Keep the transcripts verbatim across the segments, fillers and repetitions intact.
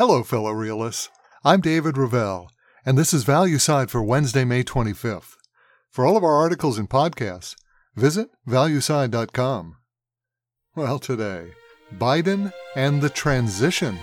Hello, fellow realists. I'm David Ravel, and this is Value Side for Wednesday, May twenty-fifth. For all of our articles and podcasts, visit value side dot com. Well, today, Biden and the transition.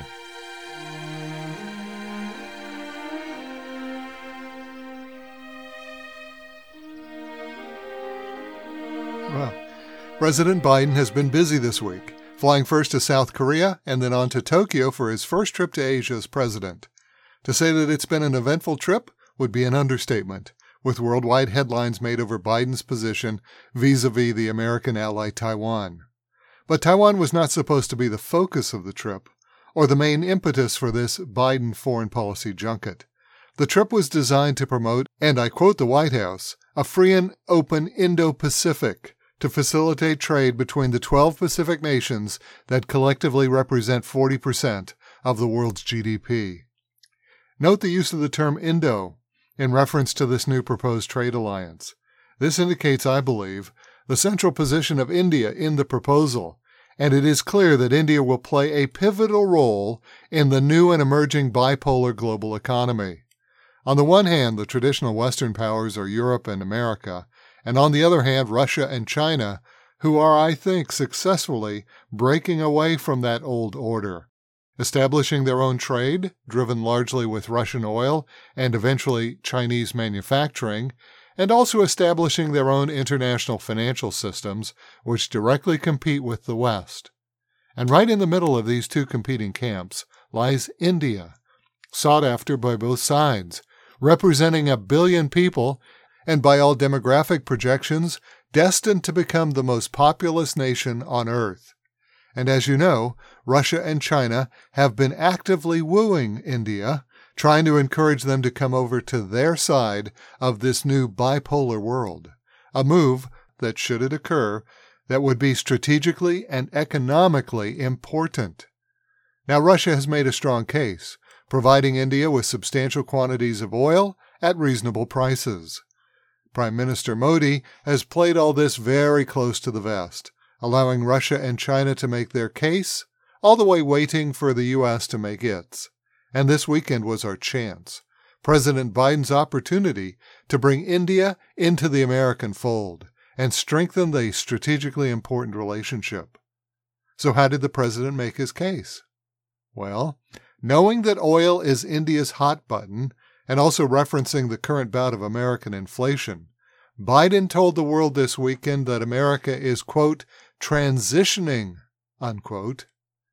Well, President Biden has been busy this week, flying first to South Korea and then on to Tokyo for his first trip to Asia as president. To say that it's been an eventful trip would be an understatement, with worldwide headlines made over Biden's position vis-a-vis the American ally Taiwan. But Taiwan was not supposed to be the focus of the trip, or the main impetus for this Biden foreign policy junket. The trip was designed to promote, and I quote the White House, a free and open Indo-Pacific, to facilitate trade between the twelve Pacific nations that collectively represent forty percent of the world's G D P. Note the use of the term Indo in reference to this new proposed trade alliance. This indicates, I believe, the central position of India in the proposal, and it is clear that India will play a pivotal role in the new and emerging bipolar global economy. On the one hand, the traditional Western powers are Europe and America, and on the other hand, Russia and China, who are, I think, successfully breaking away from that old order, establishing their own trade, driven largely with Russian oil and eventually Chinese manufacturing, and also establishing their own international financial systems, which directly compete with the West. And right in the middle of these two competing camps lies India, sought after by both sides, representing a billion people and by all demographic projections, destined to become the most populous nation on Earth. And as you know, Russia and China have been actively wooing India, trying to encourage them to come over to their side of this new bipolar world, a move that, should it occur, that would be strategically and economically important. Now, Russia has made a strong case, providing India with substantial quantities of oil at reasonable prices. Prime Minister Modi has played all this very close to the vest, allowing Russia and China to make their case, all the way waiting for the U S to make its. And this weekend was our chance, President Biden's opportunity to bring India into the American fold and strengthen the strategically important relationship. So how did the president make his case? Well, knowing that oil is India's hot button, and also referencing the current bout of American inflation, Biden told the world this weekend that America is, quote, transitioning, unquote.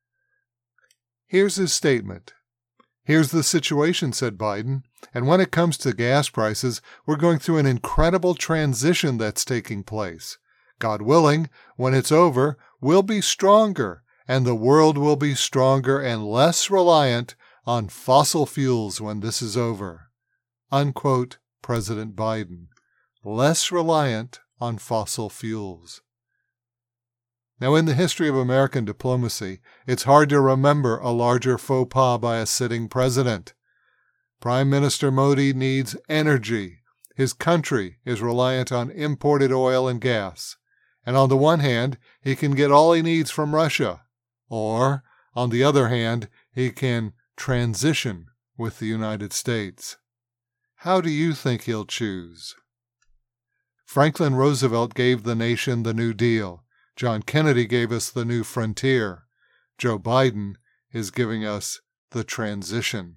Here's his statement. Here's the situation, said Biden, and when it comes to gas prices, we're going through an incredible transition that's taking place. God willing, when it's over, we'll be stronger, and the world will be stronger and less reliant on fossil fuels when this is over. Unquote, President Biden. Less reliant on fossil fuels. Now, in the history of American diplomacy, it's hard to remember a larger faux pas by a sitting president. Prime Minister Modi needs energy. His country is reliant on imported oil and gas. And on the one hand, he can get all he needs from Russia. Or, on the other hand, he can transition with the United States. How do you think he'll choose? Franklin Roosevelt gave the nation the New Deal. John Kennedy gave us the New Frontier. Joe Biden is giving us the transition.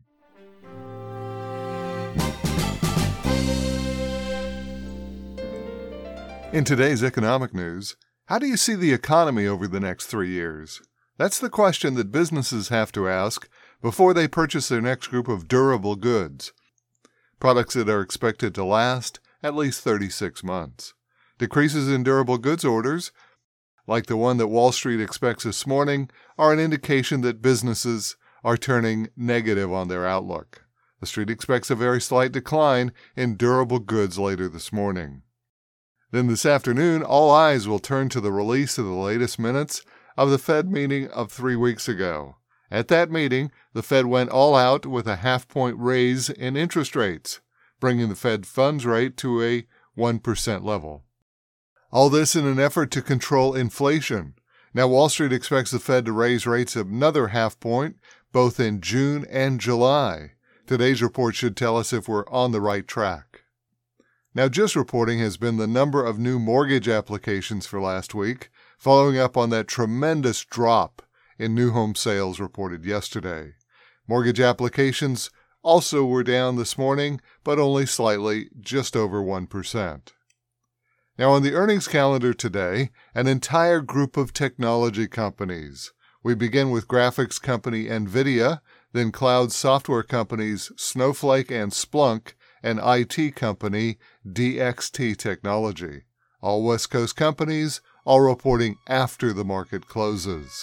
In today's economic news, how do you see the economy over the next three years? That's the question that businesses have to ask before they purchase their next group of durable goods, products that are expected to last at least thirty-six months. Decreases in durable goods orders, like the one that Wall Street expects this morning, are an indication that businesses are turning negative on their outlook. The Street expects a very slight decline in durable goods later this morning. Then this afternoon, all eyes will turn to the release of the latest minutes of the Fed meeting of three weeks ago. At that meeting, the Fed went all out with a half-point raise in interest rates, bringing the Fed funds rate to a one percent level. All this in an effort to control inflation. Now, Wall Street expects the Fed to raise rates another half point, both in June and July. Today's report should tell us if we're on the right track. Now, Just reporting has been the number of new mortgage applications for last week, following up on that tremendous drop in new home sales reported yesterday. Mortgage applications also were down this morning, but only slightly, just over one percent. Now, on the earnings calendar today, an entire group of technology companies. We begin with graphics company NVIDIA, then cloud software companies Snowflake and Splunk, and I T company D X T Technology. All West Coast companies, all reporting after the market closes.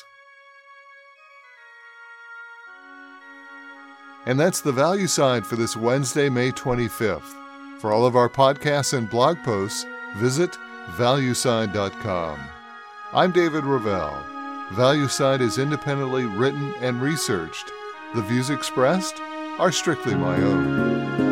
And that's the value side for this Wednesday, May twenty-fifth. For all of our podcasts and blog posts, visit valueside dot com. I'm David Ravel. ValueSide is independently written and researched. The views expressed are strictly my own.